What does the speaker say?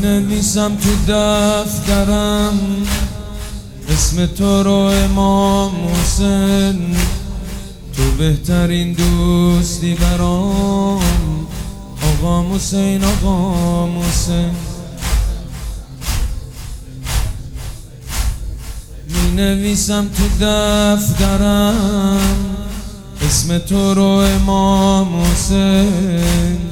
نویسم تو دفترم اسم تو رو امام حسین، تو بهترین دوستی برام آقا حسین، آقا حسین. می نویسم تو دفترم اسم تو رو امام حسین،